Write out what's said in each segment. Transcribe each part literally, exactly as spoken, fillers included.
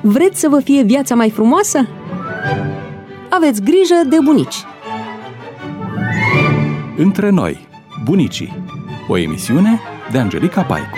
Vreți să vă fie viața mai frumoasă? Aveți grijă de bunici! Între noi, bunicii. O emisiune de Angelica Paicu.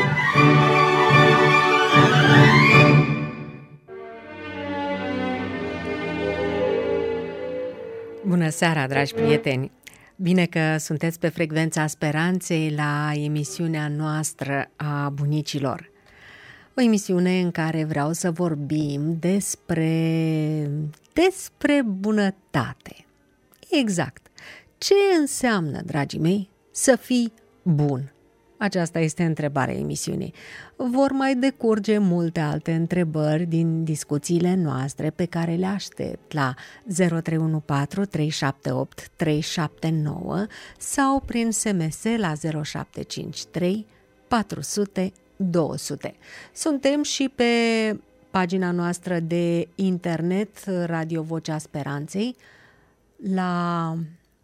Bună seara, dragi prieteni! Bine că sunteți pe frecvența speranței la emisiunea noastră a bunicilor. O emisiune în care vreau să vorbim despre, despre bunătate. Exact. Ce înseamnă, dragii mei, să fii bun? Aceasta este întrebarea emisiunii. Vor mai decurge multe alte întrebări din discuțiile noastre pe care le aștept la zero trei unu patru trei șapte opt trei șapte nouă sau prin S M S la zero șapte cinci trei patru zero zero două zero zero. Suntem și pe pagina noastră de internet Radio Vocea Speranței la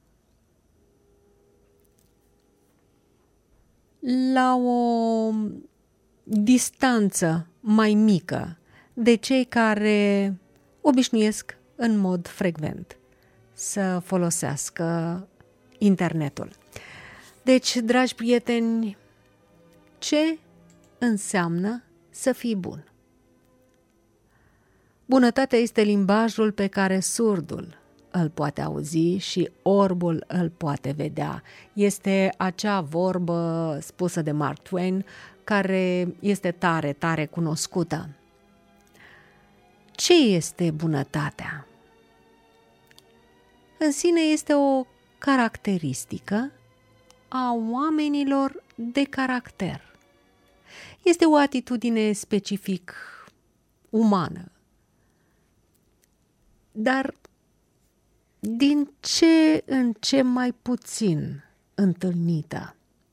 la o distanță mai mică de cei care obișnuiesc în mod frecvent să folosească internetul. Deci, dragi prieteni, ce înseamnă să fii bun? Bunătatea este limbajul pe care surdul îl poate auzi și orbul îl poate vedea. Este acea vorbă spusă de Mark Twain care este tare, tare cunoscută. Ce este bunătatea? În sine este o caracteristică a oamenilor de caracter. Este o atitudine specific umană. Dar din ce în ce mai puțin întâlnită.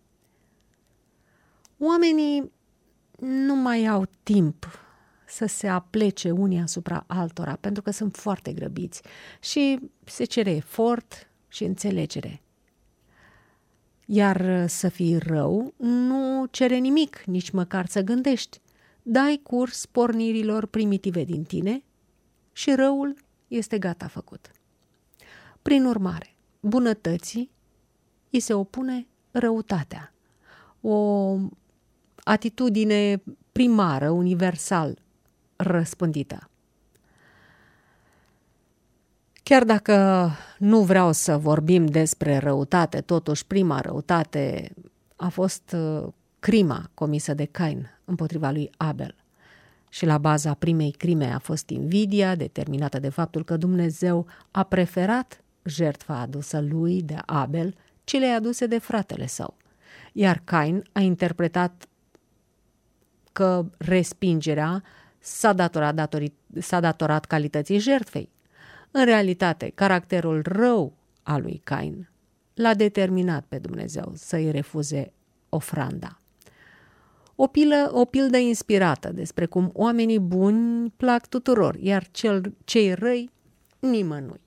Oamenii nu mai au timp să se aplece unii asupra altora, pentru că sunt foarte grăbiți și se cere efort și înțelegere. Iar să fii rău nu cere nimic, nici măcar să gândești. Dai curs pornirilor primitive din tine și răul este gata făcut. Prin urmare, bunătății îi se opune răutatea, o atitudine primară, universal răspândită. Chiar dacă nu vreau să vorbim despre răutate, totuși prima răutate a fost crima comisă de Cain împotriva lui Abel. Și la baza primei crime a fost invidia, determinată de faptul că Dumnezeu a preferat jertfa adusă lui de Abel celei aduse de fratele său. Iar Cain a interpretat că respingerea s-a datorat, datorit, s-a datorat calității jertfei. În realitate, caracterul rău al lui Cain l-a determinat pe Dumnezeu să-i refuze ofranda. O, pilă, o pildă inspirată despre cum oamenii buni plac tuturor, iar cel, cei răi nimănui.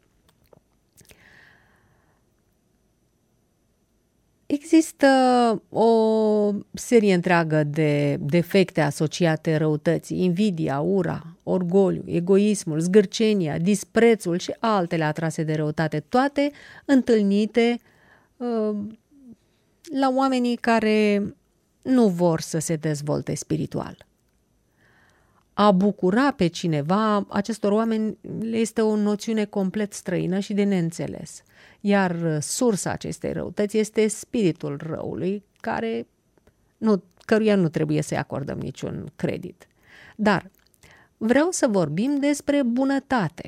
Există o serie întreagă de defecte asociate răutății: invidia, ura, orgoliu, egoismul, zgârcenia, disprețul și altele atrase de răutate, toate întâlnite uh, la oamenii care nu vor să se dezvolte spiritual. A bucura pe cineva, acestor oameni le este o noțiune complet străină și de neînțeles. Iar sursa acestei răutăți este spiritul răului, care nu, căruia nu trebuie să-i acordăm niciun credit. Dar vreau să vorbim despre bunătate.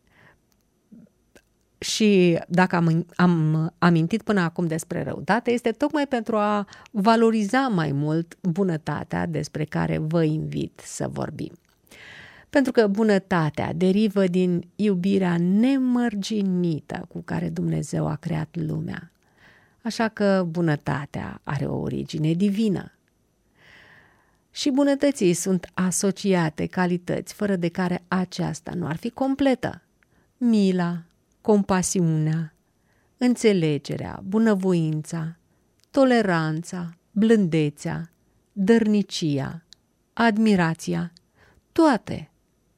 Și dacă am, am amintit până acum despre răutate, este tocmai pentru a valoriza mai mult bunătatea despre care vă invit să vorbim. Pentru că bunătatea derivă din iubirea nemărginită cu care Dumnezeu a creat lumea. Așa că bunătatea are o origine divină. Și bunătății sunt asociate calități fără de care aceasta nu ar fi completă. Mila, compasiunea, înțelegerea, bunăvoința, toleranța, blândețea, dărnicia, admirația, toate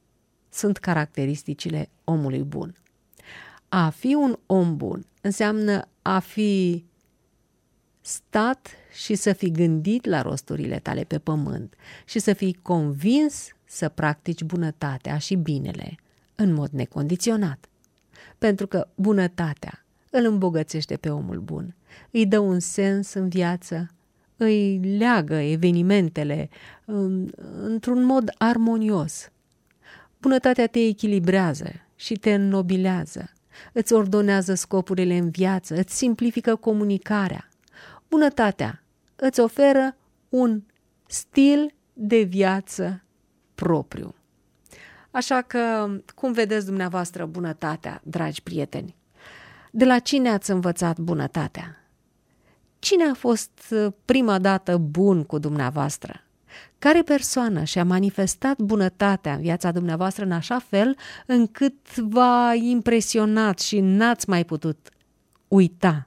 sunt caracteristicile omului bun. A fi un om bun înseamnă a fi stat și să fi gândit la rosturile tale pe pământ și să fii convins să practici bunătatea și binele în mod necondiționat. Pentru că bunătatea îl îmbogățește pe omul bun, îi dă un sens în viață, îi leagă evenimentele într-un mod armonios. Bunătatea te echilibrează și te înnobilează, îți ordonează scopurile în viață, îți simplifică comunicarea. Bunătatea îți oferă un stil de viață propriu. Așa că, cum vedeți dumneavoastră bunătatea, dragi prieteni? De la cine ați învățat bunătatea? Cine a fost prima dată bun cu dumneavoastră? Care persoană și-a manifestat bunătatea în viața dumneavoastră în așa fel încât v-a impresionat și n-ați mai putut uita?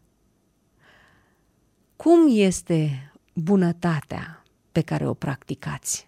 Cum este bunătatea pe care o practicați?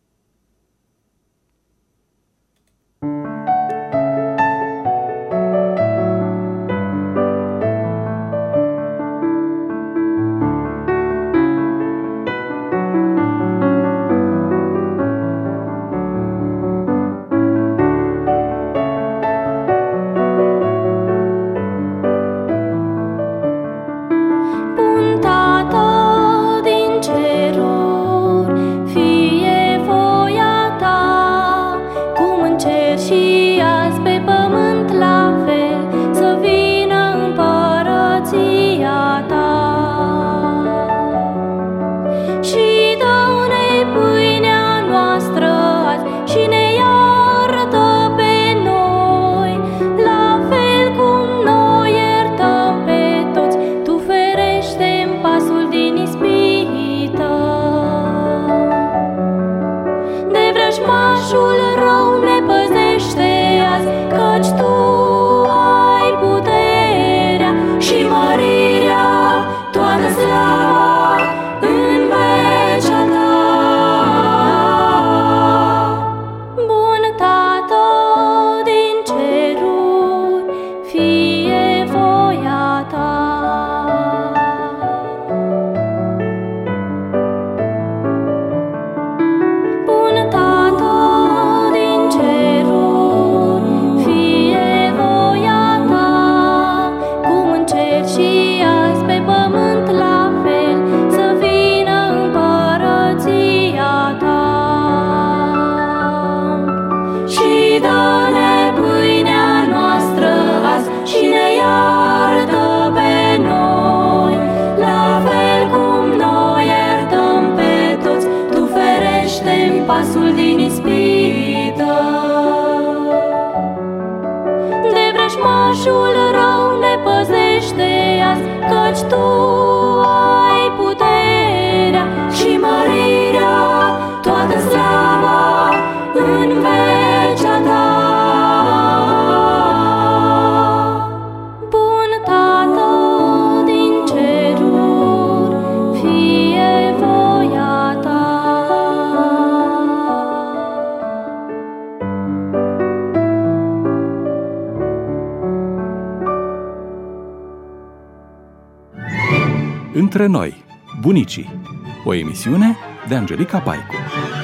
Între noi, bunicii, o emisiune de Angelica Paicu.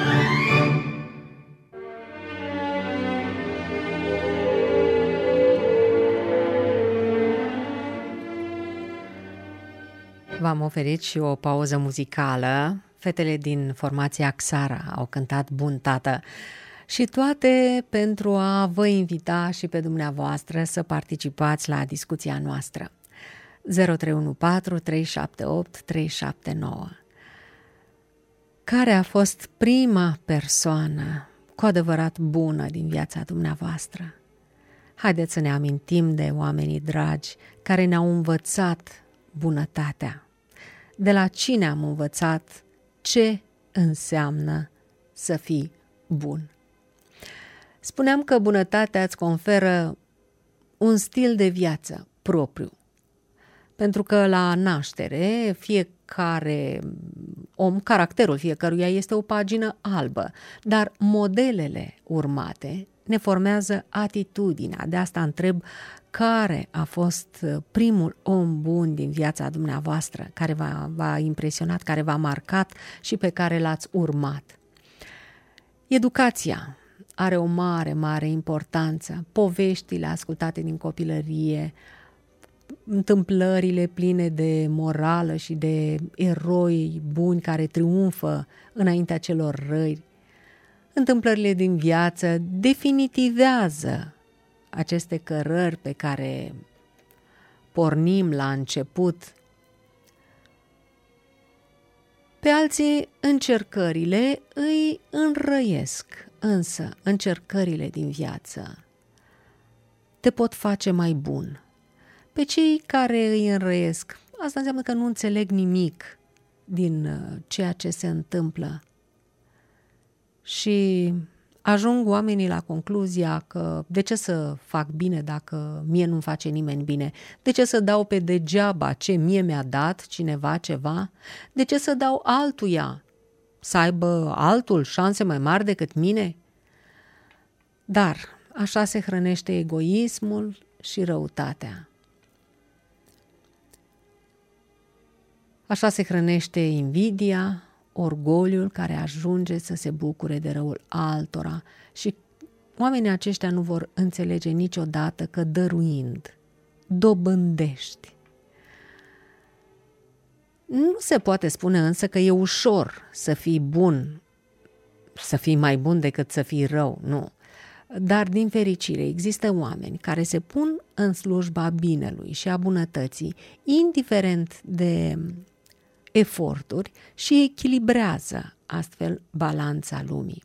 V-am oferit și o pauză muzicală. Fetele din formația Xara au cântat Bun Tată și toate pentru a vă invita și pe dumneavoastră să participați la discuția noastră. zero trei unu patru trei șapte opt trei șapte nouă. Care a fost prima persoană cu adevărat bună din viața dumneavoastră? Haideți să ne amintim de oamenii dragi care ne-au învățat bunătatea. De la cine am învățat ce înseamnă să fii bun? Spuneam că bunătatea îți conferă un stil de viață propriu. Pentru că la naștere fiecare om, caracterul fiecăruia este o pagină albă, dar modelele urmate ne formează atitudinea. De asta întreb, care a fost primul om bun din viața dumneavoastră, care v-a, v-a impresionat, care v-a marcat și pe care l-ați urmat? Educația are o mare, mare importanță. Poveștile ascultate din copilărie, întâmplările pline de morală și de eroi buni care triumfă înaintea celor răi, întâmplările din viață definitivează aceste cărări pe care pornim la început. Pe alții încercările îi înrăiesc, însă încercările din viață te pot face mai bun. Pe cei care îi înrăiesc, asta înseamnă că nu înțeleg nimic din ceea ce se întâmplă și ajung oamenii la concluzia că de ce să fac bine dacă mie nu-mi face nimeni bine? De ce să dau pe degeaba ce mie mi-a dat cineva ceva? De ce să dau altuia să aibă altul șanse mai mari decât mine? Dar așa se hrănește egoismul și răutatea. Așa se hrănește invidia, orgoliul care ajunge să se bucure de răul altora și oamenii aceștia nu vor înțelege niciodată că dăruind, dobândești. Nu se poate spune însă că e ușor să fii bun, să fii mai bun decât să fii rău, nu. Dar din fericire există oameni care se pun în slujba binelui și a bunătății, indiferent de eforturi, și echilibrează astfel balanța lumii.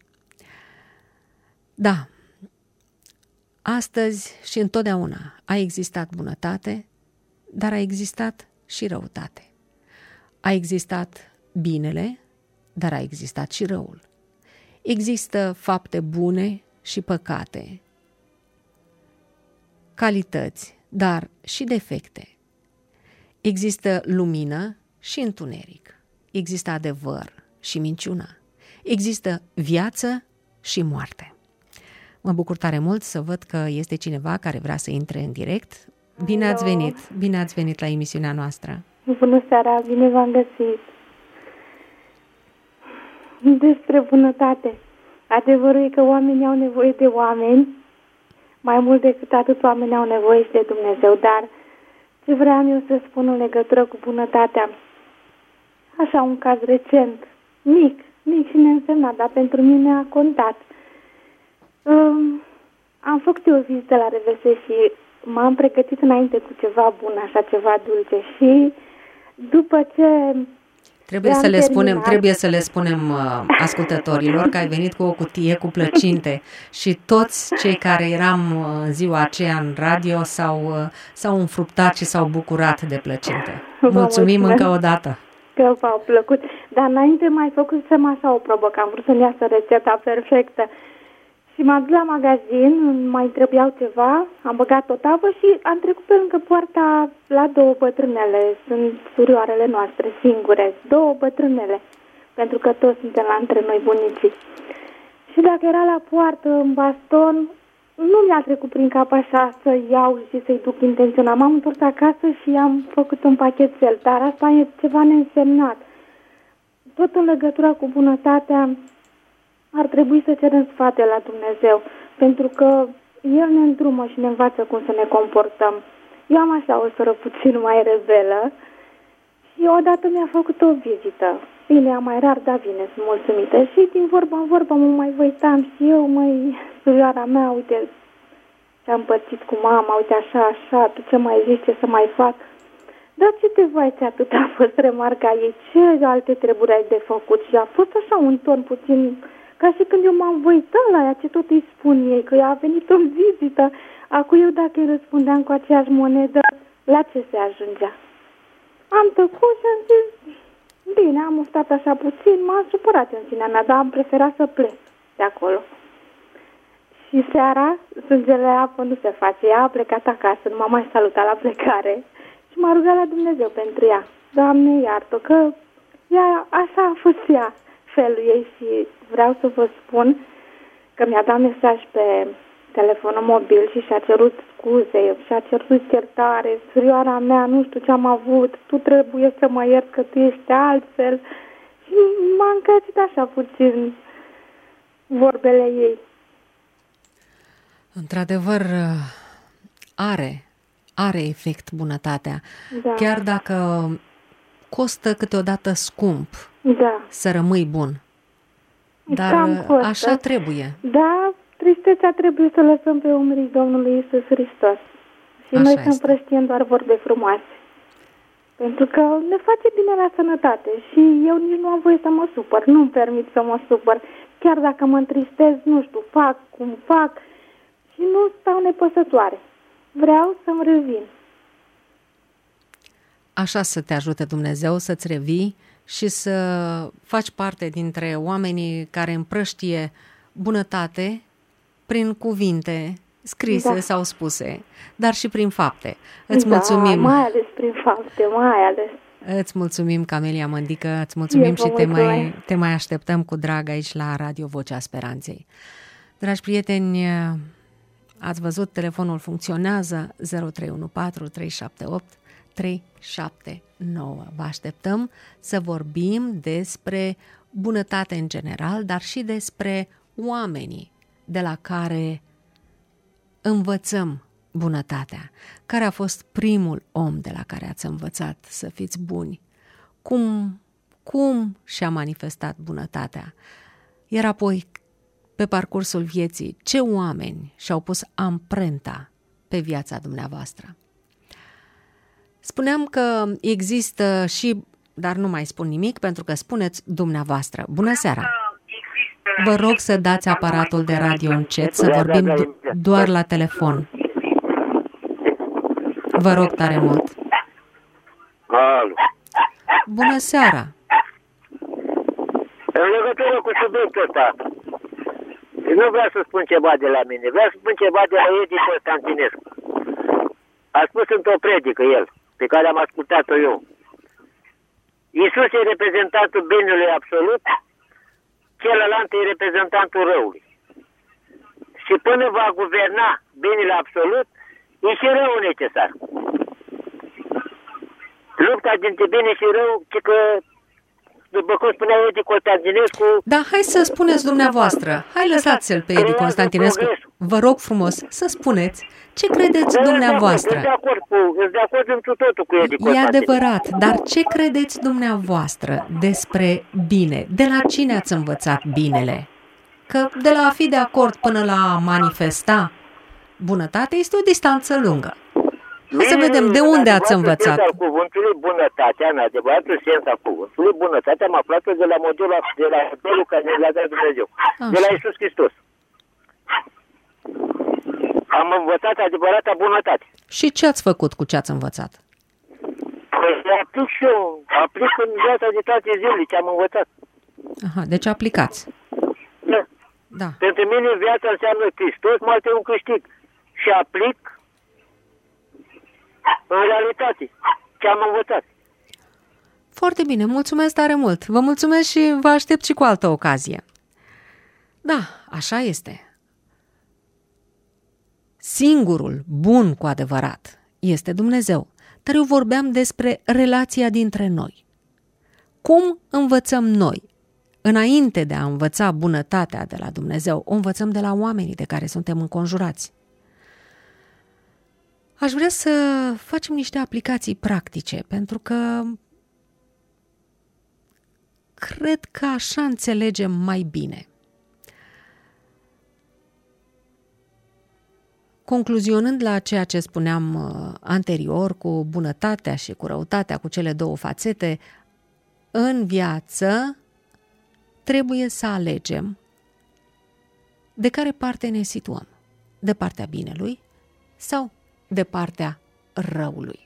Da, astăzi și întotdeauna a existat bunătate, dar a existat și răutate. A existat binele, dar a existat și răul. Există fapte bune și păcate, calități, dar și defecte. Există lumină și întuneric. Există adevăr și minciună. Există viață și moarte. Mă bucur tare mult să văd că este cineva care vrea să intre în direct. Bine ați venit! Bine ați venit la emisiunea noastră! Bună seara! Bine v-am găsit! Despre bunătate. Adevărul e că oamenii au nevoie de oameni, mai mult decât atât oamenii au nevoie și de Dumnezeu, dar ce vreau eu să spun în legătură cu bunătatea, așa un caz recent, mic, mic și neînsemnat, dar pentru mine a contat. Um, am făcut o vizită la R V S și m-am pregătit înainte cu ceva bun, așa ceva dulce și după ce... Trebuie să le spunem, trebuie să le spunem uh, ascultătorilor că ai venit cu o cutie cu plăcinte și toți cei care eram în uh, ziua aceea în radio s-au, uh, s-au înfruptat și s-au bucurat de plăcinte. Mulțumim mulțumesc încă o dată. Că v-au plăcut. Dar înainte mai făcusem așa o probă, că am vrut să-mi iasă rețeta perfectă. Și m-am dus la magazin, mai trebuiau ceva, am băgat o tavă și am trecut pe lângă poarta la două bătrânele, sunt surioarele noastre singure, două bătrânele, pentru că toți suntem la între noi bunicii. Și dacă era la poartă, în baston, nu mi-a trecut prin cap așa să iau și să-i duc intenționat. M-am întors acasă și am făcut un pachetel, dar asta e ceva neînsemnat. Tot în legătura cu bunătatea, ar trebui să cerem sfat de la Dumnezeu, pentru că El ne îndrumă și ne învață cum să ne comportăm. Eu am așa o soră puțin mai rebelă și odată mi-a făcut o vizită. Bine, mai rar, dar bine, sunt mulțumită. Și din vorba în vorba mă mai văitam și eu, măi, surioara mea, uite, ce-am împărțit cu mama, uite așa, așa, tu ce mai zici, ce să mai fac? Dar ce te vai, ce atât a fost remarca ei, ce alte treburi ai de făcut? Și a fost așa un ton puțin... Ca și când eu m-am văitat la ea, ce tot îi spun ei, că ea a venit în vizită. Acum eu dacă îi răspundeam cu aceeași monedă, la ce se ajungea? Am tăcut și am zis, bine, am oftat așa puțin, m-am supărat în sinea mea, dar am preferat să plec de acolo. Și seara, sângele apă nu se face, ea a plecat acasă, nu m-a mai salutat la plecare și m-a rugat la Dumnezeu pentru ea. Doamne, iartă, că ea, așa a fost ea, felul ei și vreau să vă spun că mi-a dat mesaj pe telefonul mobil și și-a cerut scuze, și-a cerut iertare, surioara mea, nu știu ce am avut, tu trebuie să mă iert că tu ești altfel. Și m-a încălzit așa puțin vorbele ei. Într-adevăr, are, are efect bunătatea. Da. Chiar dacă costă câteodată scump Da. să rămâi bun. Dar Cam costă. așa trebuie. Da, tristețea trebuie să lăsăm pe umerii Domnului Iisus Hristos. Și Așa noi să este. împrăștiem doar vorbe frumoase. Pentru că ne face bine la sănătate și eu nici nu am voie să mă supăr. Nu-mi permit să mă supăr. Chiar dacă mă întristez, nu știu, fac cum fac și nu stau nepăsătoare. Vreau să-mi revin. Așa să te ajute Dumnezeu să-ți revii și să faci parte dintre oamenii care împrăștie bunătate prin cuvinte scrise Da. sau spuse, dar și prin fapte. Îți Da, mulțumim. mai ales prin fapte, mai ales. Îți mulțumim, Camelia Mândică, îți mulțumim Eu vă și te mai, mulțumesc. te mai așteptăm cu drag aici la Radio Vocea Speranței. Dragi prieteni, ați văzut, telefonul funcționează zero trei unu patru trei șapte opt trei șapte nouă. Vă așteptăm să vorbim despre bunătate în general, dar și despre oamenii de la care învățăm bunătatea. Care a fost primul om de la care ați învățat să fiți buni? Cum, cum și-a manifestat bunătatea? Iar apoi, pe parcursul vieții, ce oameni și-au pus amprenta pe viața dumneavoastră? Spuneam că există și, dar nu mai spun nimic pentru că spuneți dumneavoastră. Bună seara! Vă rog să dați aparatul de radio încet, să vorbim do- doar la telefon. Vă rog tare mult. Alo. Bună seara! În legătură cu subiectul ăsta, nu vreau să spun ceva de la mine, vreau să spun ceva de la Edi Constantinescu. A spus într-o predică el, pe care am ascultat-o eu. Iisus e reprezentantul binelui absolut, celălalt e reprezentantul răului. Și până va guverna binele absolut, e și rău necesar. Lupta dintre bine și rău, ci că, după cum spunea Edi Constantinescu... Da, hai să spuneți dumneavoastră. Hai lăsați-l pe Edi Constantinescu. Vă rog frumos să spuneți ce credeți dumneavoastră. Sunt de acord cu, sunt de acord întru totul cu Edi E Constantinescu. adevărat, dar ce credeți dumneavoastră despre bine? De la cine ați învățat binele? Că de la a fi de acord până la a manifesta bunătate este o distanță lungă. Hai să vedem de unde ați învățat. În cuvântului bunătatea, în adevăratul sens al cuvântului bunătatea, am aflat de la modelul, de la modelul care ne l-a dat Dumnezeu, Așa. de la Iisus Hristos. Am învățat adevărata bunătate. Și ce ați făcut cu ce ați învățat? Păi aplic și eu, aplic în viața de toate zilele ce am învățat. Aha, deci aplicați. Da. Da. Pentru mine viața înseamnă Hristos, mai este un câștig. Și aplic în realitate ce am învățat. Foarte bine, mulțumesc tare mult. Vă mulțumesc și vă aștept și cu altă ocazie. Da, așa este. Singurul bun cu adevărat este Dumnezeu. Dar eu vorbeam despre relația dintre noi. Cum învățăm noi? Înainte de a învăța bunătatea de la Dumnezeu, o învățăm de la oamenii de care suntem înconjurați. Aș vrea să facem niște aplicații practice, pentru că cred că așa înțelegem mai bine. Concluzionând la ceea ce spuneam anterior cu bunătatea și cu răutatea, cu cele două fațete, în viață trebuie să alegem de care parte ne situăm, de partea binelui sau de partea răului.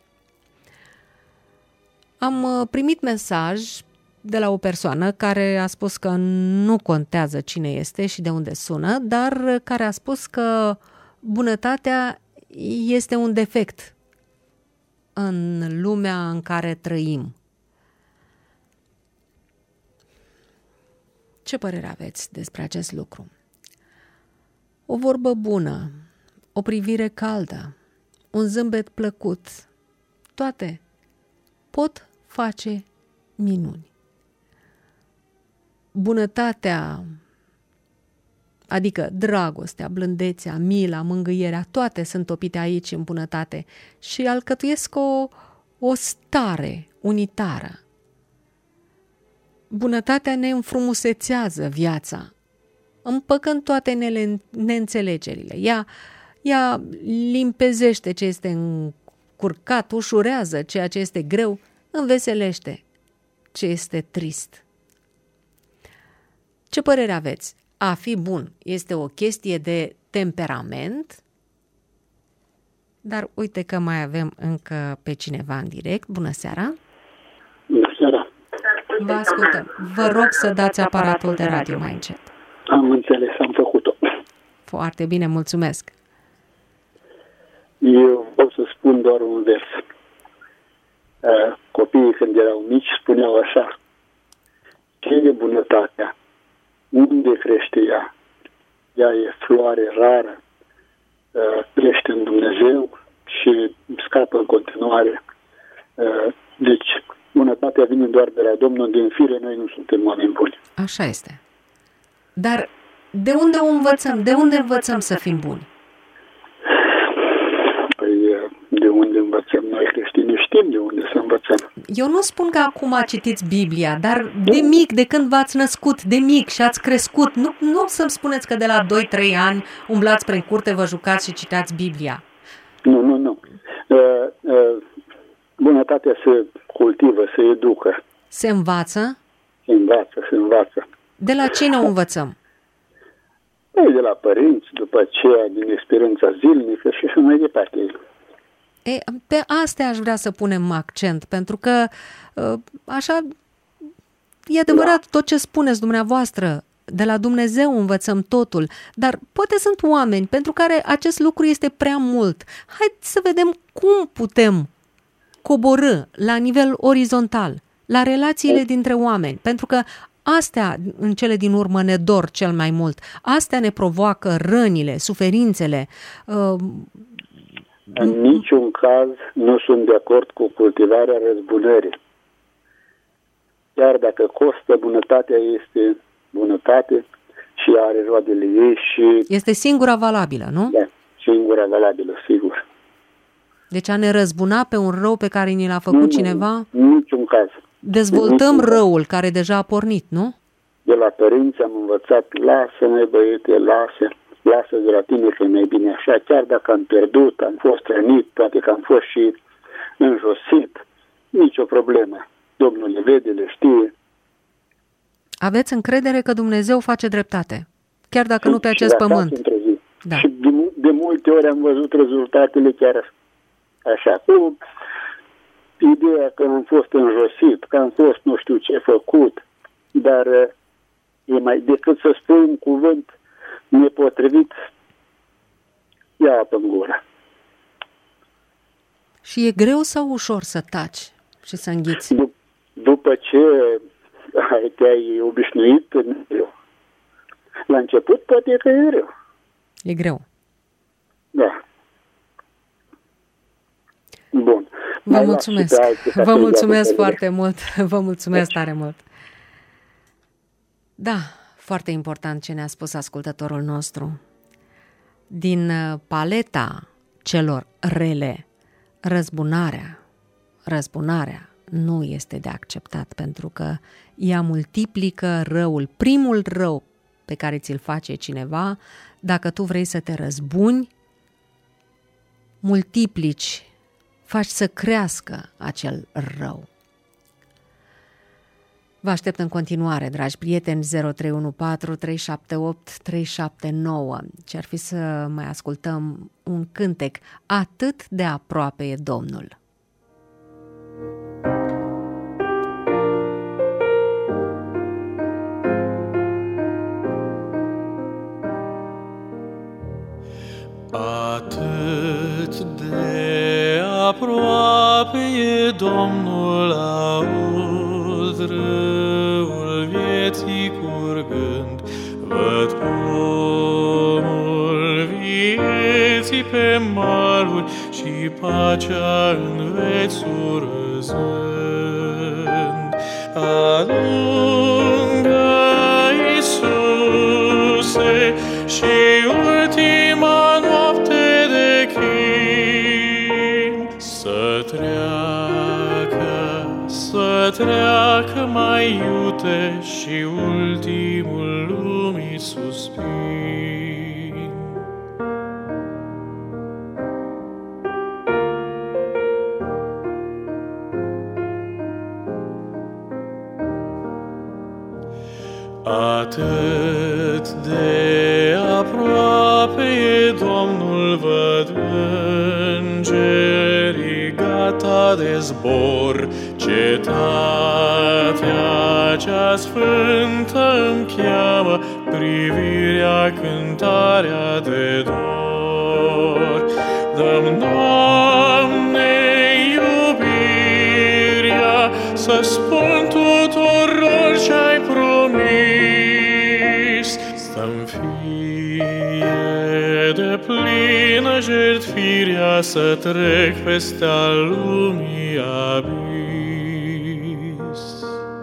Am primit mesaj de la o persoană care a spus că nu contează cine este și de unde sună, dar care a spus că bunătatea este un defect în lumea în care trăim. Ce părere aveți despre acest lucru? O vorbă bună, o privire caldă, un zâmbet plăcut, toate pot face minuni. Bunătatea, adică dragostea, blândețea, mila, mângâierea, toate sunt topite aici în bunătate și alcătuiesc o, o stare unitară. Bunătatea ne înfrumusețează viața, împăcând toate nele, neînțelegerile. Ea, ea limpezește ce este încurcat, ușurează ceea ce este greu, înveselește ce este trist. Ce părere aveți? A fi bun este o chestie de temperament? Dar uite că mai avem încă pe cineva în direct. Bună seara! Bună seara! Vă ascultăm. Vă rog să dați aparatul de radio mai încet. Am înțeles, am făcut-o. Foarte bine, mulțumesc. Eu pot să spun doar un vers. Copiii când erau mici spuneau așa: ce e bunătatea? Unde crește ea? Ea e floare rară, crește în Dumnezeu și scapă în continuare. Deci, bunătatea vine doar de la Domnul, din fire noi nu suntem oameni buni. Așa este. Dar de unde o învățăm? De unde învățăm să fim buni? Păi, de unde învățăm noi creștini? Știm de unde să învățăm. Eu nu spun că acum citiți Biblia, dar de mic, de când v-ați născut, de mic și ați crescut, nu, nu să-mi spuneți că de la doi trei ani umblați prin curte, vă jucați și citați Biblia. Nu, nu, nu. Uh, uh, bunătatea se cultivă, se educă. Se învață? Se învață, se învață. De la cine o învățăm? Ei, de la părinți, după aceea din experiența zilnică și așa mai departe. E, pe astea aș vrea să punem accent, pentru că așa e adevărat da. Tot ce spuneți dumneavoastră, de la Dumnezeu învățăm totul, dar poate sunt oameni pentru care acest lucru este prea mult. Haideți să vedem cum putem coborî la nivel orizontal, la relațiile dintre oameni, pentru că astea, în cele din urmă, ne dor cel mai mult. Astea ne provoacă rănile, suferințele. În niciun caz nu sunt de acord cu cultivarea răzbunării. Chiar dacă costă, bunătatea este bunătate și are roadele ei și... Este singura valabilă, nu? Da, singura valabilă, sigur. Deci a ne răzbuna pe un rău pe care ni l-a făcut nu, cineva? În niciun caz. Dezvoltăm niciun răul caz. Care deja a pornit, nu? De la părinți am învățat, lasă-ne băiete, lasă, lasă de la tine că e mai bine așa, chiar dacă am pierdut, am fost rănit, poate că am fost și înjosit, nicio problemă. Domnul le vede, le știe. Aveți încredere că Dumnezeu face dreptate, chiar dacă nu pe acest pământ. Da. Și de, de multe ori am văzut rezultatele chiar așa, cu ideea că am fost înjosit, că am fost nu știu ce făcut, dar e mai decât să spui un cuvânt nepotrivit, ia apă în gură. Și e greu sau ușor să taci și să înghiți? Dup- după ce te-ai obișnuit, la început poate că e greu. E greu. Da. Bun. Vă Mai mulțumesc. Vă mulțumesc foarte mult. Vă mulțumesc tare mult. Da, foarte important ce ne-a spus ascultătorul nostru. Din paleta celor rele, răzbunarea, răzbunarea nu este de acceptat, pentru că ea multiplică răul. Primul rău pe care ți-l face cineva, dacă tu vrei să te răzbuni, multiplici, faci să crească acel rău. Vă aștept în continuare, dragi prieteni, zero trei unu patru trei șapte opt trei șapte nouă. Ce-ar fi să mai ascultăm un cântec, Atât de aproape e Domnul. Atât de aproape e Domnul, aud râul vieții curgând, văd pomul vieții pe maluri și pacea în vețuri răzând. Alungă, Iisuse, și ultima noapte de chin să treacă, să treacă mai iute și ultimul lumii suspin. Atât de aproape e Domnul, văd îngerii gata de zbor. Cetatea cea sfântă îmi cheamă, privirea, cântarea de dor. Dă-mi, Doamne, iubirea, să spun tuturor ce-ai promis, să-mi fie de plină jertfirea, să trec peste-a lumii abis.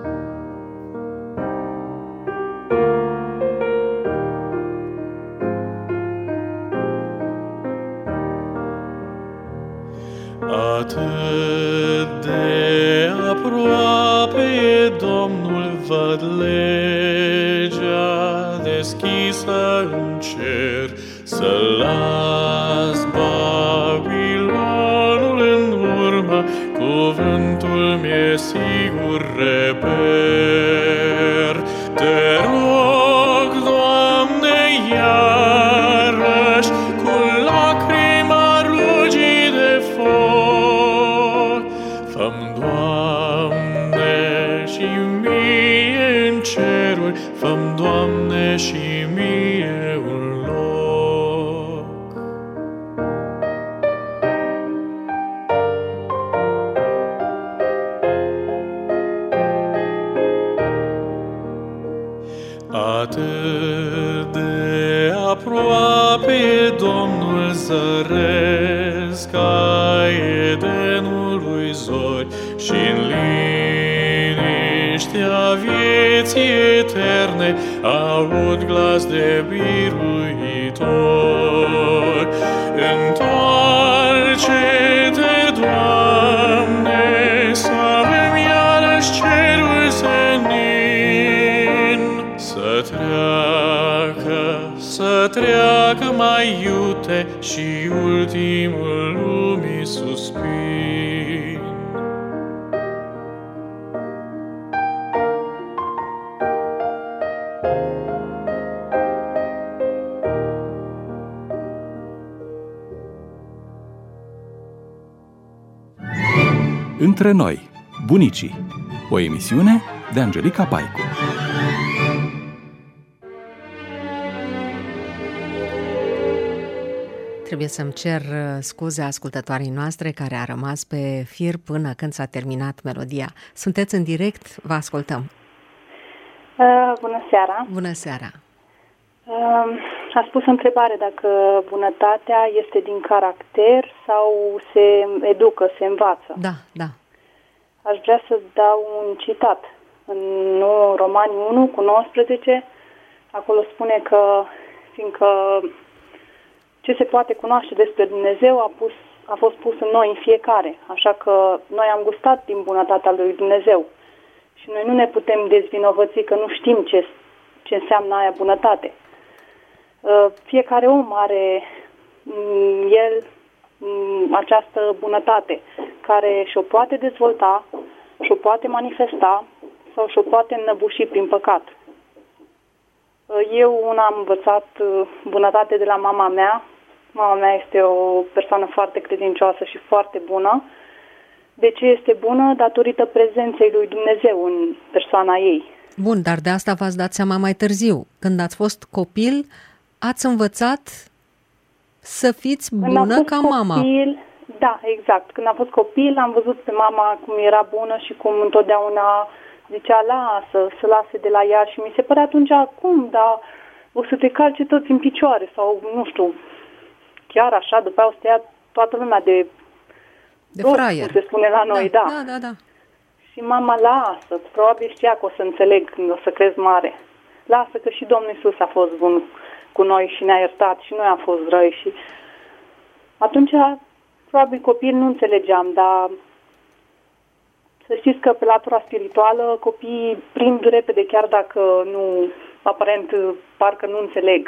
Atât de aproape e Domnul, văd legea deschisă în cer, să las Babilonul în urmă, cuvântul mi-e sigur reper. Te rog, Doamne, iarăși, cu lacrima rugii de foc, fă-mi, Doamne, și mie în ceruri, fă-mi, Doamne, și mie un loc. Atât de aproape e Domnul, zăresc ca Edenului zori, și-n liniștea vieții eterne aud glas de biruitor. Întoarce-te, Doamne, să avem iarăși cerul senin, să treacă, să treacă mai iute și ultimul lumii suspin. Între noi, bunicii, o emisiune de Angelica Paicu. Trebuie să-mi cer scuze ascultătoarei noastre care a rămas pe fir până când s-a terminat melodia. Sunteți în direct, vă ascultăm. Uh, bună seara! Bună seara! Uh, a spus întrebare dacă bunătatea este din caracter sau se educă, se învață. Da, da. Aș vrea să dau un citat. În Romani unu cu nouăsprezece, acolo spune că fiindcă ce se poate cunoaște despre Dumnezeu a, pus, a fost pus în noi, în fiecare. Așa că noi am gustat din bunătatea lui Dumnezeu. Și noi nu ne putem dezvinovăți că nu știm ce, ce înseamnă aia bunătate. Fiecare om are el această bunătate care și-o poate dezvolta, și-o poate manifesta sau și-o poate înnăbuși prin păcat. Eu una am învățat bunătate de la mama mea. Mama mea este o persoană foarte credincioasă și foarte bună. De ce este bună? Datorită prezenței lui Dumnezeu în persoana ei. Bun, dar de asta v-ați dat seama mai târziu. Când ați fost copil, ați învățat să fiți bună ca mama. Copil, da, exact. Când am fost copil, am văzut pe mama cum era bună și cum întotdeauna zicea, lasă, să lase de la ea. Și mi se părea atunci, cum, dar o să te calce toți în picioare sau, nu știu, chiar așa, după aia o să te ia toată lumea de... De tot, fraier. cum se spune la noi, da. Da, da, da. Și mama, lasă, probabil știa că o să înțeleg când o să crezi mare. Lasă că și Domnul Iisus a fost bun cu noi și ne-a iertat și noi am fost răi. Și atunci, probabil copiii nu înțelegeam, dar să știți că pe latura spirituală copiii prind repede, chiar dacă nu, aparent, parcă nu înțeleg.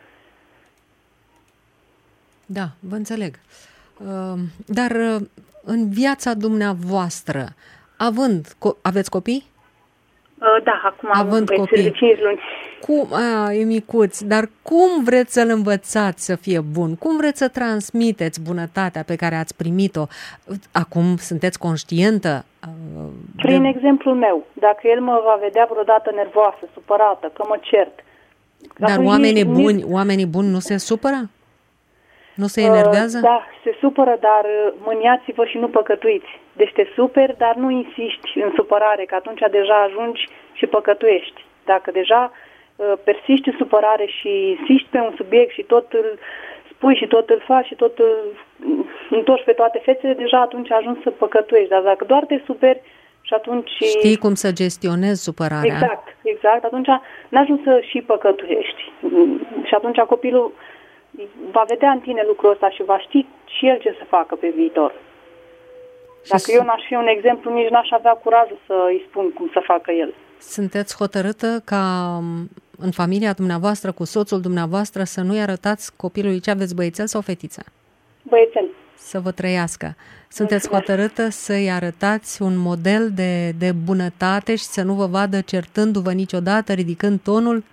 Da, vă înțeleg. Dar în viața dumneavoastră, având, aveți copii? Da, acum având am copii. de cinci luni. Cum, a, e micuț, dar cum vreți să-l învățați să fie bun? Cum vreți să transmiteți bunătatea pe care ați primit-o? Acum sunteți conștientă? Prin de... exemplul meu. Dacă el mă va vedea vreodată nervoasă, supărată, că mă cert. Dar oamenii buni, oamenii buni nu se supără? Nu se enervează? Uh, da, se supără, dar mâniați-vă și nu păcătuiți. Deci te superi, dar nu insiști în supărare, că atunci deja ajungi și păcătuiești. Dacă deja uh, persiști în supărare și insiști pe un subiect și tot îl spui și tot îl faci și tot îl întorci pe toate fețele, deja atunci ajungi să păcătuiești. Dar dacă doar te superi și atunci... Știi cum să gestionezi supărarea. Exact, exact. Atunci n-ajungi să și păcătuiești. Și atunci copilul va vedea în tine lucrul ăsta și va ști și el ce să facă pe viitor. Dacă eu n-aș fi un exemplu, nici n-aș avea curajul să îi spun cum să facă el. Sunteți hotărâtă ca în familia dumneavoastră, cu soțul dumneavoastră, să nu-i arătați copilului ce aveți, băiețel sau fetiță? Băiețel. Să vă trăiască. Sunteți hotărâtă să-i arătați un model de, de bunătate și să nu vă vadă certându-vă niciodată, ridicând tonul?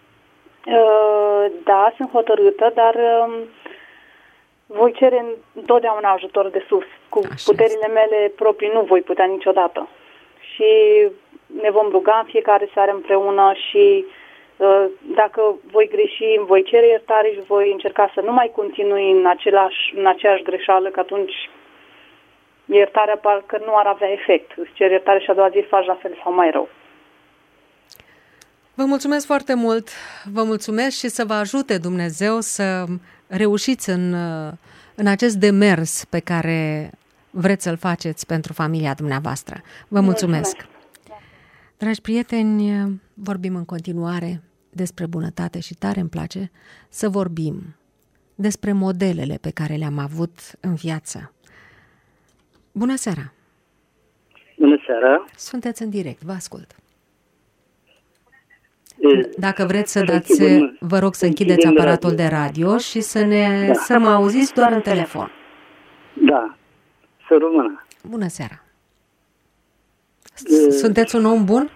Da, sunt hotărâtă, dar voi cere întotdeauna ajutor de sus. Cu Așa puterile mele proprii nu voi putea niciodată. Și ne vom ruga în fiecare seară împreună și dacă voi greși, voi cere iertare și voi încerca să nu mai continui în, același, în aceeași greșeală, că atunci iertarea parcă nu ar avea efect. Îți cer iertare și a doua zi faci la fel sau mai rău. Vă mulțumesc foarte mult, vă mulțumesc și să vă ajute Dumnezeu să reușiți în, în acest demers pe care vreți să-l faceți pentru familia dumneavoastră. Vă mulțumesc! mulțumesc. Dragi prieteni, vorbim în continuare despre bunătate și tare îmi place să vorbim despre modelele pe care le-am avut în viață. Bună seara! Bună seara! Sunteți în direct, vă ascult. Dacă vreți să dați, vă rog să închideți aparatul de radio și să ne da. să mă auziți doar în telefon. Da, să rămână. Bună seara. Sunteți un om bun?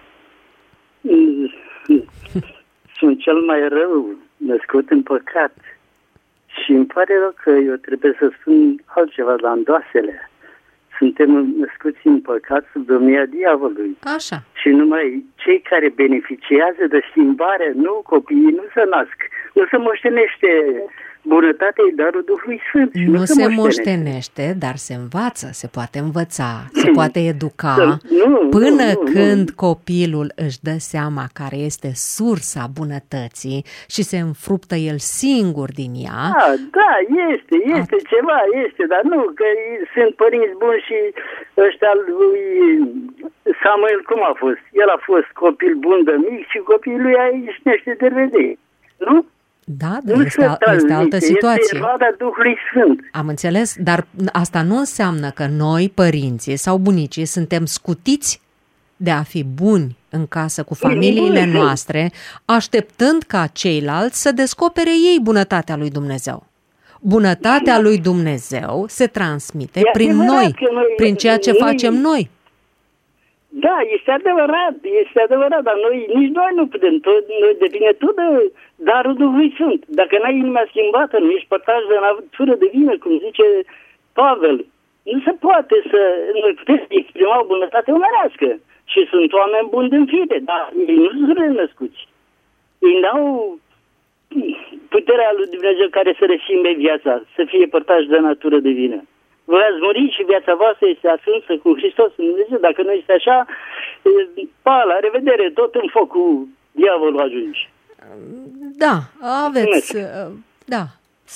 Sunt cel mai rău, născut în păcat. Și îmi pare rău că eu trebuie să spun altceva, dar îndoasele. Suntem născuți în păcat sub domnia diavolului. Așa. Și numai cei care beneficiază de schimbare, nu copiii, nu se nasc. Nu se moștenește. Bunătatea e darul Duhului Sfânt. Nu, nu se, se moștenește. moștenește, dar se învață, se poate învăța, se poate educa nu, până nu, nu, când nu. copilul își dă seama care este sursa bunătății și se înfruptă el singur din ea. Da, da, este, este At- ceva, este, dar nu, că sunt părinți buni și ăștia lui Samuel cum a fost? El a fost copil bun de mic și copilul lui aici nește de vedere, nu? Da, dar este, este altă situație. Este roada Duhului Sfânt. Am înțeles, dar asta nu înseamnă că noi, părinții sau bunicii, suntem scutiți de a fi buni în casă cu familiile noastre, așteptând ca ceilalți să descopere ei bunătatea lui Dumnezeu. Bunătatea lui Dumnezeu se transmite prin noi, prin ceea ce facem noi. Da, este adevărat, este adevărat, dar noi, nici noi nu putem, tot, noi depinde tot de darul Duhului Sfânt. Dacă n-ai inima schimbată, nu ești părtaș de natură divină, cum zice Pavel, nu se poate să, noi putem să exprima o bunătate omenească. Și sunt oameni buni din fire, dar ei nu sunt renăscuți. Ei n-au puterea lui Dumnezeu care să resimbe viața, să fie părtaș de natură divină. Voi ați murit și viața voastră este ascunsă cu Hristos în Dumnezeu. Dacă nu este așa, pa, la revedere, tot în focul diavolul ajungi. Da, aveți, da, să,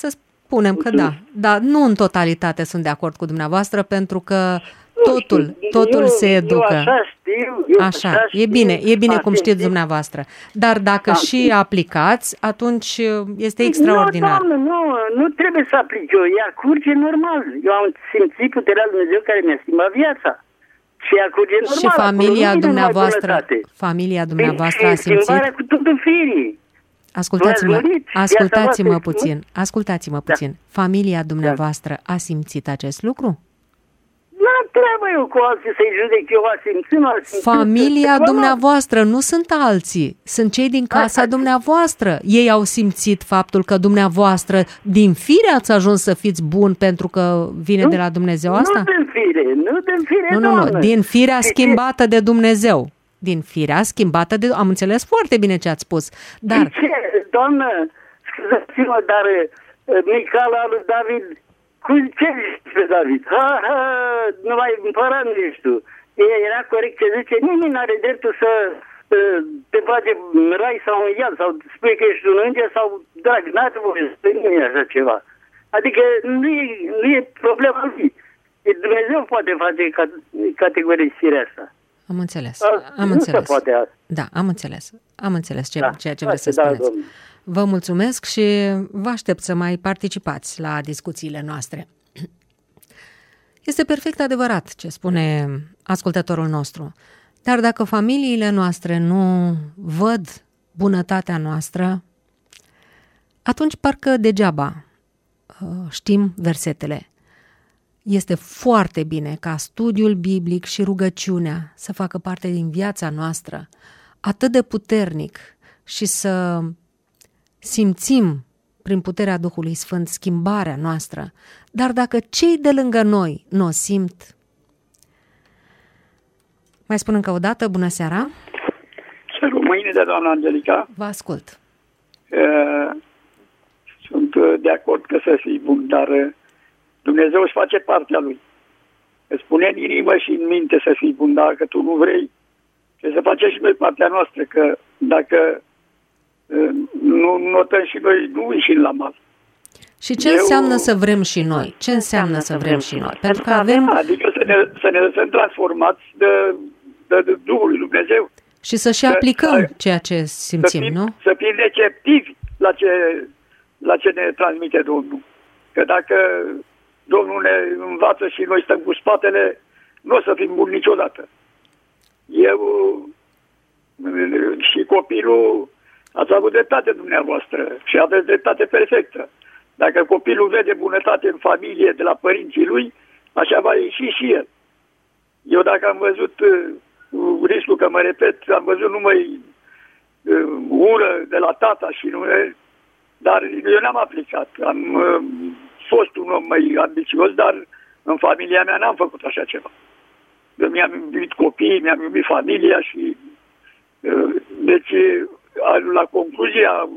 spunem că da, dar nu în totalitate sunt de acord cu dumneavoastră, pentru că totul, totul eu, se educă. Eu așa știu. Eu așa, așa e bine, e bine știu, cum știți dumneavoastră. Dar dacă am și aplicați, atunci este extraordinar. Nu, doamnă, nu, nu trebuie să aplic eu. Ea curge normal. Eu am simțit puterea lui Dumnezeu care mi-a schimbat viața. Și ea curge normal. Și familia dumneavoastră, familia dumneavoastră a simțit? Schimbarea cu totul firii. Ascultați-mă, ascultați-mă puțin, ascultați-mă puțin. Da. Familia dumneavoastră a simțit acest lucru? Nu treabă eu cu alții să-i judec, eu a simțit, nu a simțit. Familia dumneavoastră, nu sunt alții, sunt cei din casa Asta. dumneavoastră. Ei au simțit faptul că dumneavoastră din fire ați ajuns să fiți bun pentru că vine nu, de la Dumnezeu asta? Nu din fire, nu din fire, Nu, nu, nu, din firea schimbată de Dumnezeu. Din firea schimbată de... Am înțeles foarte bine ce ați spus, dar... Ce, doamnă, scuzați-mă, dar Micala lui David, cu ce zici pe David? Ha, ha, numai împărat nu ești tu. Era corect ce zice, nimeni nu are dreptul să te bage în rai sau în iad, sau spui că ești un înger sau drag, n-are voie să spui nimeni așa ceva. Adică nu e, nu e problema lui. Dumnezeu poate face categorisirea asta. Am înțeles, A, am înțeles. Poate da, am înțeles. Am înțeles ce, da, ceea ce vreți să spuneți. Da, domnule. Vă mulțumesc și vă aștept să mai participați la discuțiile noastre. Este perfect adevărat ce spune ascultătorul nostru, dar dacă familiile noastre nu văd bunătatea noastră, atunci parcă degeaba știm versetele. Este foarte bine ca studiul biblic și rugăciunea să facă parte din viața noastră atât de puternic și să simțim prin puterea Duhului Sfânt schimbarea noastră, dar dacă cei de lângă noi nu o simt... Mai spun încă o dată, bună seara! Să rămâine de doamna Angelica. Vă ascult. Sunt de acord că să fii bun, dar Dumnezeu își face partea lui. Îți spune în inimă și în minte să fii bun, dacă tu nu vrei, trebuie să facem și noi partea noastră, că dacă nu notăm și noi, nu ieșim la mal. Și ce Eu... înseamnă să vrem și noi? Ce înseamnă să vrem și noi? Pentru că avem... Adică să ne, să ne lăsăm transformați de, de, de Duhul lui Dumnezeu. Și să și aplicăm să, ceea ce simțim, să fim, nu? Să fim receptivi la ce, la ce ne transmite Domnul. Că dacă Domnul ne învață și noi stăm cu spatele, nu o să fim buni niciodată. Eu și copilul, ați avut dreptate dumneavoastră și aveți dreptate perfectă. Dacă copilul vede bunătate în familie de la părinții lui, așa va ieși și el. Eu dacă am văzut, uh, riscul că mă repet, am văzut numai uh, ură de la tata și nu, dar eu n-am aplicat. Am uh, fost un om mai ambițios, dar în familia mea n-am făcut așa ceva. Eu mi-am iubit copiii, mi-am iubit familia și uh, deci la concluzia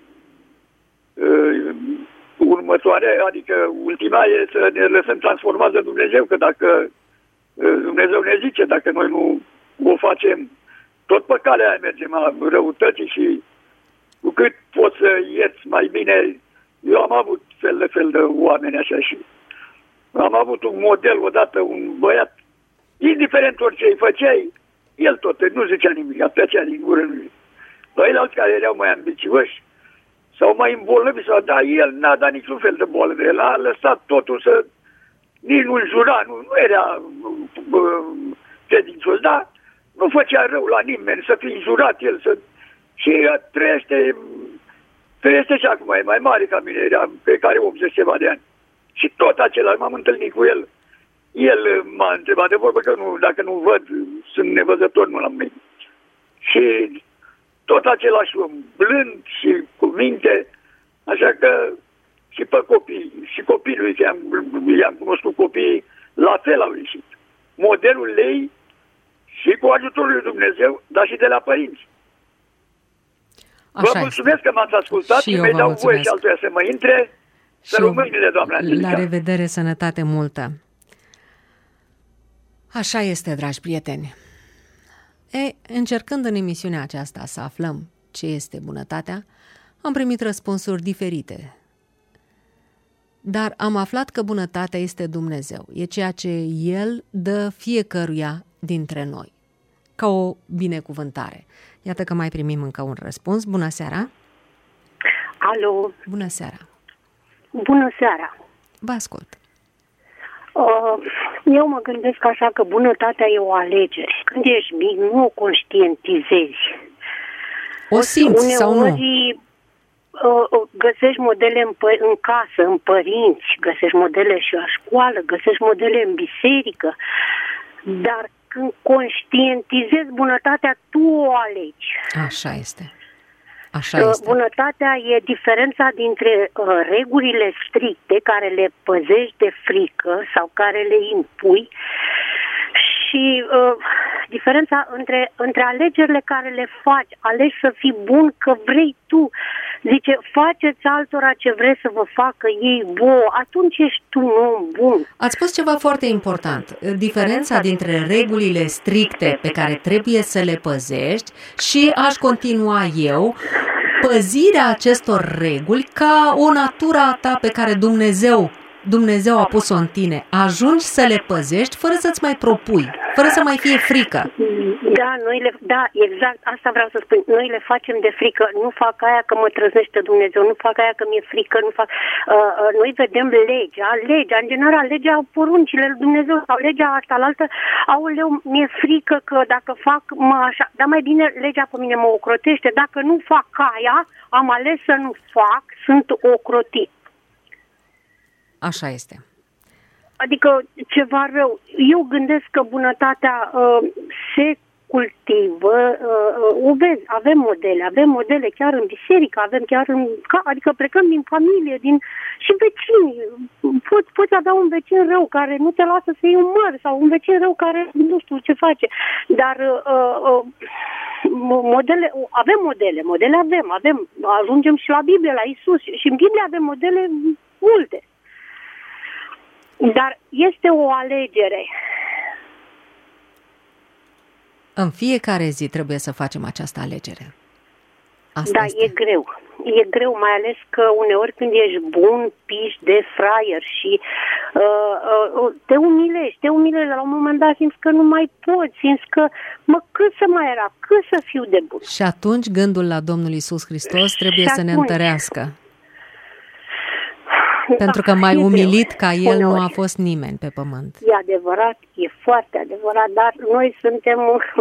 uh, următoare, adică ultima, e să ne lăsăm transformați de Dumnezeu, că dacă uh, Dumnezeu ne zice, dacă noi nu o facem, tot pe calea aia mergem a răutății și cu cât poți să ierți mai bine. Eu am avut fel de fel de oameni așa și am avut un model odată, un băiat, indiferent orice îi făceai, el tot, nu zicea nimic, tăcea din gură lui. Ceilalți care erau mai ambițioși sau mai îmbolnăviți, dar el n-a dat niciun fel de boală de el, a lăsat totul să... Nici nu-l jura, nu, nu era credincios, dar nu făcea rău la nimeni, să fie jurat el, să... Și trăiește, trăiește și acum, e mai mare ca mine, era pe care optzeci ceva de ani. Și tot acela, m-am întâlnit cu el, el m-a întrebat de vorbă că nu, dacă nu văd, sunt nevăzător, nu l-am venit. Și tot același om, blând și cu minte, așa că și pe copii, și copilul, i-am, i-am cunoscut copiii, la fel au ieșit. Modelul ei și cu ajutorul lui Dumnezeu, dar și de la părinți. Așa vă mulțumesc este. Că m-ați ascultat și, și mi-i dau voie și altuia să mă intre. Să rămâne, doamna Angelica. La revedere, sănătate multă. Așa este, dragi prieteni. E, încercând în emisiunea aceasta să aflăm ce este bunătatea, am primit răspunsuri diferite. dar am aflat că bunătatea este Dumnezeu. E ceea ce El dă fiecăruia dintre noi, ca o binecuvântare. Iată că mai primim încă un răspuns. Bună seara! Alo! Bună seara! Bună seara! Vă ascult! Uh, eu mă gândesc așa că bunătatea e o alegere. Când ești mic, nu o conștientizezi. O simți uneori, sau nu? Uh, găsești modele în, pă- în casă, în părinți, găsești modele și la școală, găsești modele în biserică, dar când conștientizezi bunătatea, tu o alegi. Așa este. Așa este. Bunătatea e diferența dintre uh, regulile stricte care le păzești de frică sau care le impui și uh, diferența între, între alegerile care le faci. Alegi să fii bun că vrei tu. Zice, faceți altora ce vreți să vă facă ei vouă, atunci ești tu un om bun. Ați spus ceva foarte important. Diferența dintre regulile stricte pe care trebuie să le păzești și aș continua eu, păzirea acestor reguli ca o natură a ta pe care Dumnezeu, Dumnezeu a pus-o în tine. Ajungi să le păzești fără să-ți mai propui, fără să mai fie frică. Da, noi le, da, exact, asta vreau să spun. Noi le facem de frică. Nu fac aia că mă trăznește Dumnezeu, nu fac aia că mi-e frică, nu fac... Uh, uh, noi vedem legea, legea, în general, legea, poruncile lui Dumnezeu sau legea asta, la altă, aoleu, mi-e frică că dacă fac mă așa, dar mai bine legea pe mine mă ocrotește. Dacă nu fac aia, am ales să nu fac, sunt ocrotit. Așa este. Adică ceva rău. Eu gândesc că bunătatea uh, se cultivă, uh, o vezi, avem modele, avem modele chiar în biserică, avem chiar în... Adică plecăm din familie, din și vecini. Poți, poți avea un vecin rău care nu te lasă să iei un măr sau un vecin rău care nu știu ce face. Dar uh, uh, modele, avem modele, modele avem, avem, ajungem și la Biblie, la Iisus și în Biblie avem modele multe. Dar este o alegere. În fiecare zi trebuie să facem această alegere. Asta da, este. e greu. E greu, mai ales că uneori când ești bun, piși de fraier și uh, uh, te umilești, te umilești, la un moment dat simți că nu mai poți, simți că, mă, cât să mai era, cât să fiu de bun. Și atunci gândul la Domnul Iisus Hristos trebuie și să atunci... ne întărească. Pentru că mai umilit ca El nu a fost nimeni pe pământ. E adevărat, e foarte adevărat, dar noi suntem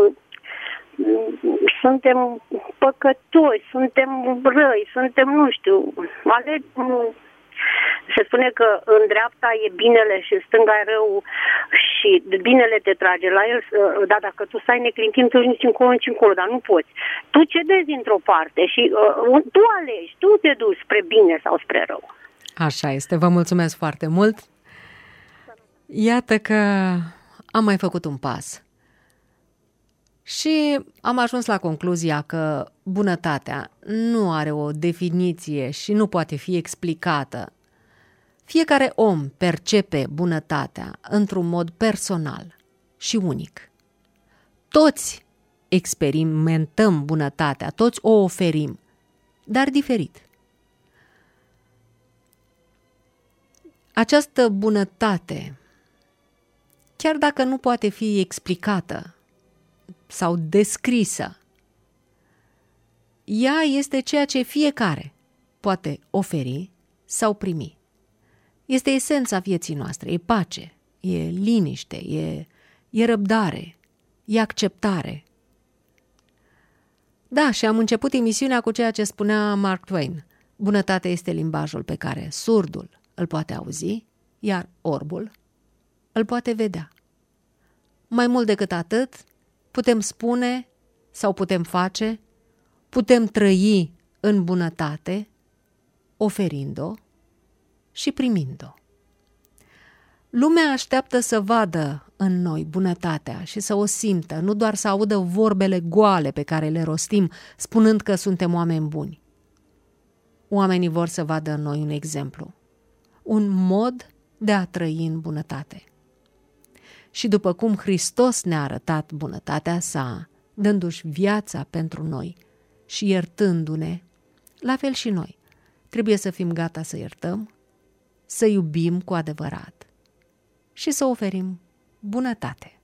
suntem păcătoși, suntem răi, suntem, nu știu, aleg, se spune că în dreapta e binele și în stânga e rău și binele te trage la el, dar dacă tu stai neclintit, tu nici încolo, nici încolo, dar nu poți. Tu cedezi într-o parte și uh, tu alegi, tu te duci spre bine sau spre rău. Așa este, vă mulțumesc foarte mult. Iată că am mai făcut un pas și am ajuns la concluzia că bunătatea nu are o definiție și nu poate fi explicată. Fiecare om percepe bunătatea într-un mod personal și unic. Toți experimentăm bunătatea, toți o oferim, dar diferit. Această bunătate, chiar dacă nu poate fi explicată sau descrisă, ea este ceea ce fiecare poate oferi sau primi. Este esența vieții noastre, e pace, e liniște, e, e răbdare, e acceptare. Da, și am început emisiunea cu ceea ce spunea Mark Twain. Bunătatea este limbajul pe care surdul îl poate auzi, iar orbul îl poate vedea. Mai mult decât atât, putem spune sau putem face, putem trăi în bunătate, oferind-o și primind-o. Lumea așteaptă să vadă în noi bunătatea și să o simtă, nu doar să audă vorbele goale pe care le rostim, spunând că suntem oameni buni. Oamenii vor să vadă în noi un exemplu, un mod de a trăi în bunătate. Și după cum Hristos ne-a arătat bunătatea sa, dându-și viața pentru noi și iertându-ne, la fel și noi trebuie să fim gata să iertăm, să iubim cu adevărat și să oferim bunătate.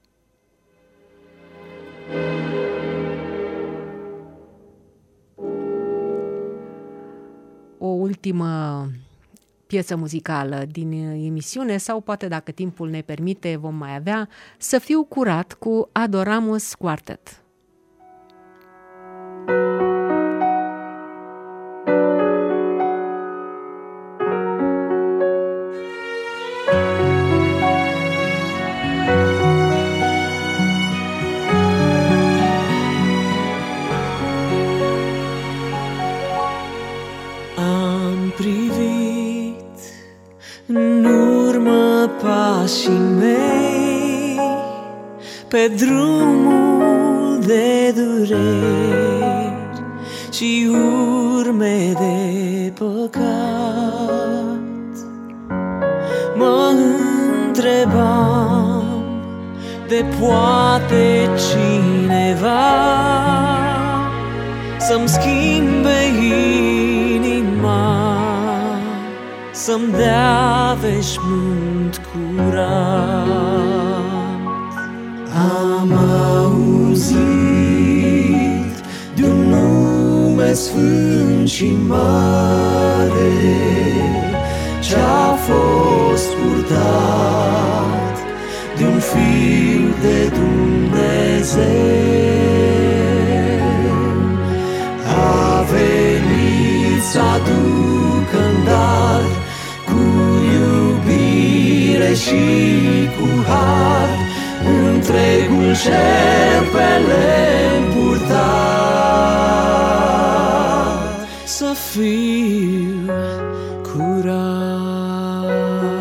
O ultimă piesă muzicală din emisiune sau poate, dacă timpul ne permite, vom mai avea Să fiu curat cu Adoramus Quartet. Pașii mei pe drumul de dureri și urme de păcat, mă întrebam de poate cineva să-mi schimbe inima, să-mi dea veșmânt curat. Am auzit de un nume sfânt și mare ce-a fost purtat de un Fiu de Dumnezeu. A venit să aducă în dar cu iubire și cu har întregul cer pe lemn purtat. Să fiu curat.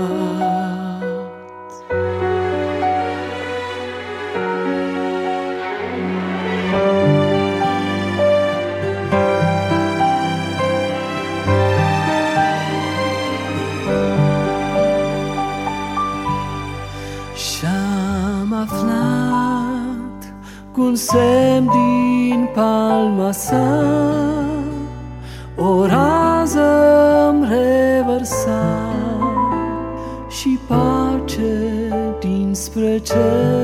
Și-am aflat cu un semn din palma sa, o rază-mi revărsa și pace dinspre cer.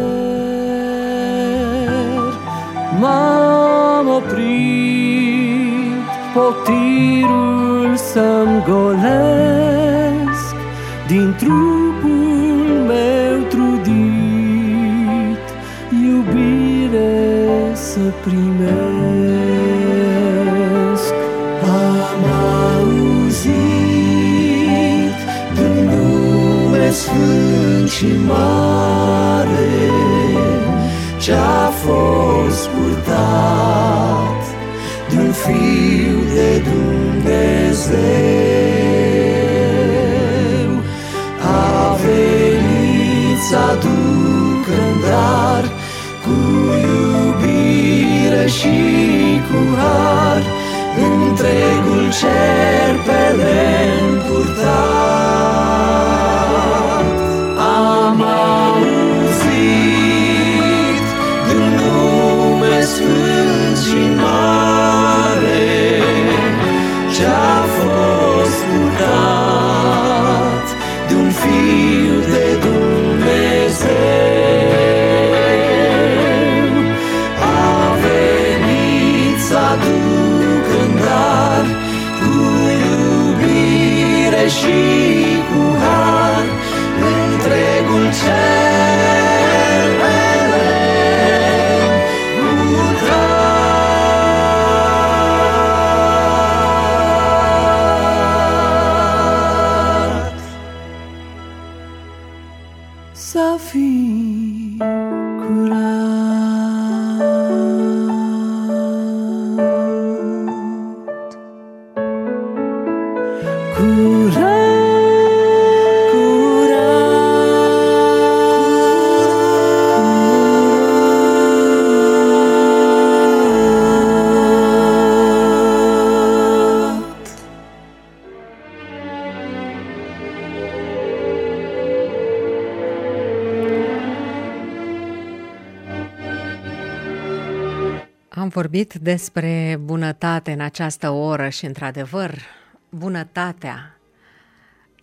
M-am oprit potirul să-mi golesc din trupul meu trudit, iubire să primesc. Am auzit de-un nume sfânt și mare ce-a fost purtat de-un Fiu de Dumnezeu. A venit să aducă în dar cu iubire și cu har întregul cer pe lemn purtat. Am auzit de-un nume sfânt și mare ce-a fost purtat de-un Fiu de Dumnezeu. A venit să aducă în dar cu iubire și cu har întregul cer pe lemn purtat. Să fii curat, curat, Am vorbit despre bunătate în această oră și, într-adevăr, bunătatea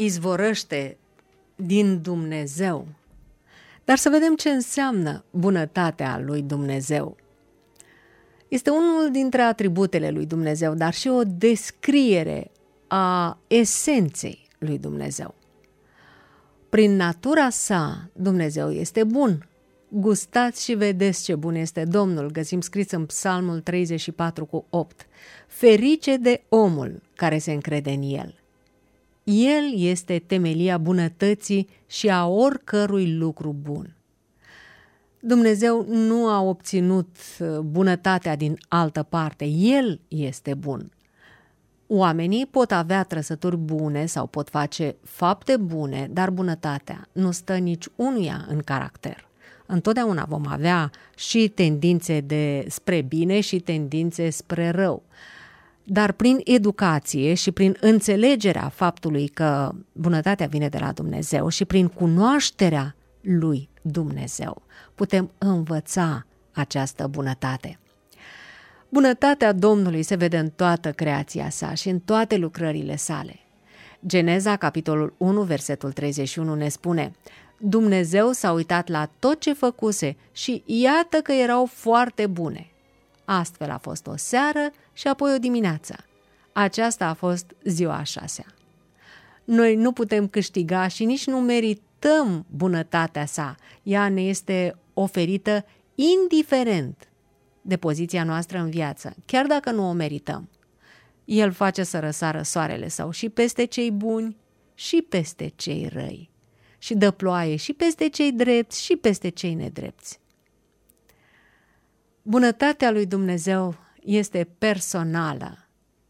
izvorăște din Dumnezeu. Dar să vedem ce înseamnă bunătatea lui Dumnezeu. Este unul dintre atributele lui Dumnezeu, dar și o descriere a esenței lui Dumnezeu. Prin natura sa, Dumnezeu este bun. Gustați și vedeți ce bun este Domnul, găsim scris în Psalmul treizeci și patru cu opt. Ferice de omul care se încrede în el. El este temelia bunătății și a oricărui lucru bun. Dumnezeu nu a obținut bunătatea din altă parte, El este bun. Oamenii pot avea trăsături bune sau pot face fapte bune, dar bunătatea nu stă nici unuia în caracter. Întotdeauna vom avea și tendințe de spre bine și tendințe spre rău. Dar prin educație și prin înțelegerea faptului că bunătatea vine de la Dumnezeu și prin cunoașterea lui Dumnezeu, putem învăța această bunătate. Bunătatea Domnului se vede în toată creația sa și în toate lucrările sale. Geneza, capitolul unu, versetul treizeci și unu ne spune: Dumnezeu s-a uitat la tot ce făcuse și iată că erau foarte bune. Astfel a fost o seară și apoi o dimineață. Aceasta a fost ziua a șasea. Noi nu putem câștiga și nici nu merităm bunătatea sa. Ea ne este oferită indiferent de poziția noastră în viață, chiar dacă nu o merităm. El face să răsară soarele său și peste cei buni și peste cei răi, și dă ploaie și peste cei drepți și peste cei nedrepți. Bunătatea lui Dumnezeu este personală.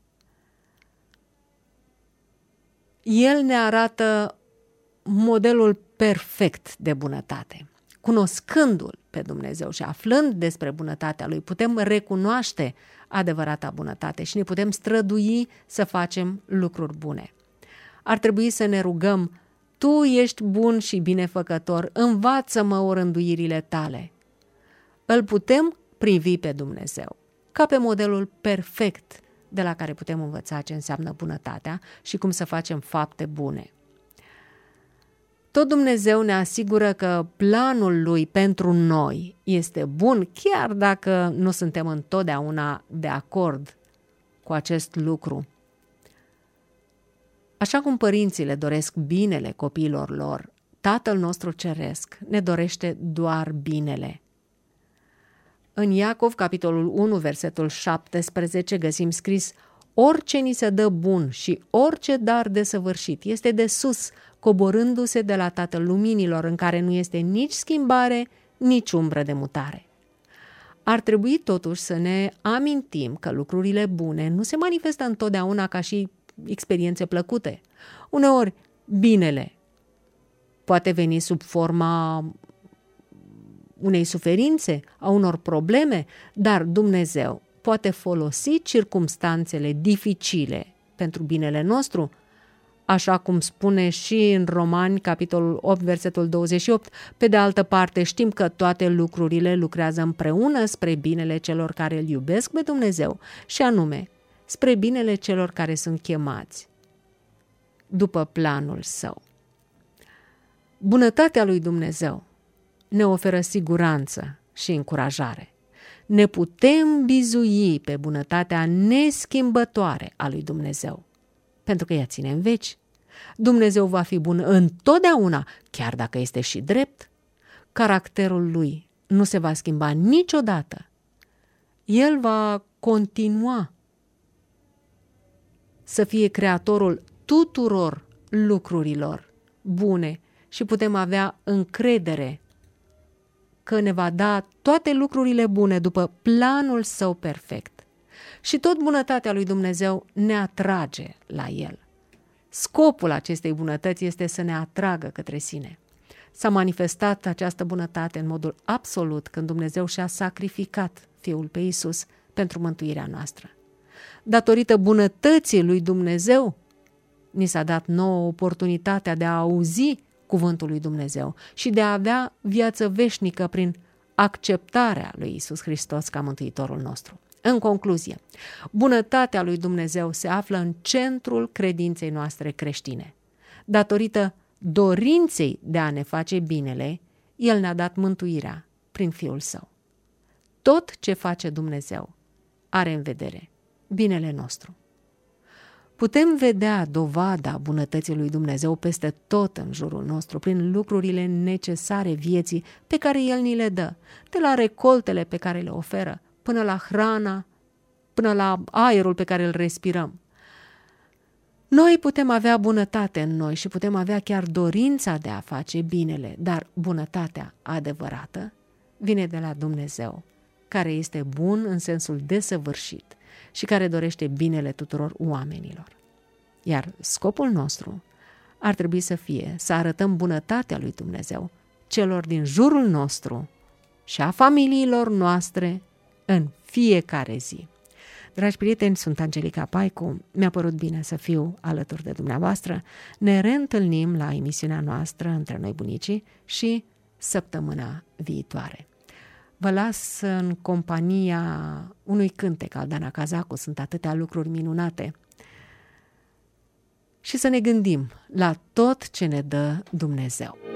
El ne arată modelul perfect de bunătate. Cunoscându-L pe Dumnezeu și aflând despre bunătatea Lui, putem recunoaște adevărata bunătate și ne putem strădui să facem lucruri bune. Ar trebui să ne rugăm: Tu ești bun și binefăcător, învață-mă orânduirile Tale. Îl putem privi pe Dumnezeu ca pe modelul perfect de la care putem învăța ce înseamnă bunătatea și cum să facem fapte bune. Tot Dumnezeu ne asigură că planul Lui pentru noi este bun, chiar dacă nu suntem întotdeauna de acord cu acest lucru. Așa cum părinții le doresc binele copiilor lor, Tatăl nostru Ceresc ne dorește doar binele. În Iacov, capitolul unu, versetul șaptesprezece, găsim scris: Orice ni se dă bun și orice dar desăvârșit este de sus, coborându-se de la Tatăl Luminilor, în care nu este nici schimbare, nici umbră de mutare. Ar trebui totuși să ne amintim că lucrurile bune nu se manifestă întotdeauna ca și experiențe plăcute. Uneori, binele poate veni sub forma unei suferințe, a unor probleme, dar Dumnezeu poate folosi circumstanțele dificile pentru binele nostru, așa cum spune și în Romani, capitolul opt, versetul douăzeci și opt. Pe de altă parte, știm că toate lucrurile lucrează împreună spre binele celor care îl iubesc pe Dumnezeu, și anume, spre binele celor care sunt chemați după planul său. Bunătatea lui Dumnezeu ne oferă siguranță și încurajare. Ne putem bizui pe bunătatea neschimbătoare a lui Dumnezeu, pentru că ea ține în veci. Dumnezeu va fi bun întotdeauna, chiar dacă este și drept. Caracterul lui nu se va schimba niciodată. El va continua să fie creatorul tuturor lucrurilor bune și putem avea încredere că ne va da toate lucrurile bune după planul său perfect. Și tot bunătatea lui Dumnezeu ne atrage la el. Scopul acestei bunătăți este să ne atragă către sine. S-a manifestat această bunătate în modul absolut când Dumnezeu și-a sacrificat Fiul pe Iisus pentru mântuirea noastră. Datorită bunătății lui Dumnezeu, ni s-a dat nouă oportunitatea de a auzi cuvântul lui Dumnezeu și de a avea viață veșnică prin acceptarea lui Iisus Hristos ca mântuitorul nostru. În concluzie, bunătatea lui Dumnezeu se află în centrul credinței noastre creștine. datorită dorinței de a ne face binele, El ne-a dat mântuirea prin Fiul Său. Tot ce face Dumnezeu are în vedere binele nostru. Putem vedea dovada bunătății lui Dumnezeu peste tot în jurul nostru, prin lucrurile necesare vieții pe care El ni le dă, de la recoltele pe care le oferă, până la hrana, până la aerul pe care îl respirăm. Noi putem avea bunătate în noi și putem avea chiar dorința de a face binele, dar bunătatea adevărată vine de la Dumnezeu, care este bun în sensul desăvârșit și care dorește binele tuturor oamenilor. Iar scopul nostru ar trebui să fie să arătăm bunătatea lui Dumnezeu celor din jurul nostru și a familiilor noastre în fiecare zi. Dragi prieteni, sunt Angelica Paicu, mi-a părut bine să fiu alături de dumneavoastră. Ne reîntâlnim la emisiunea noastră Între noi bunicii și săptămâna viitoare. Vă las în compania unui cântec al Dana Cazacu, sunt atâtea lucruri minunate. Și să ne gândim la tot ce ne dă Dumnezeu.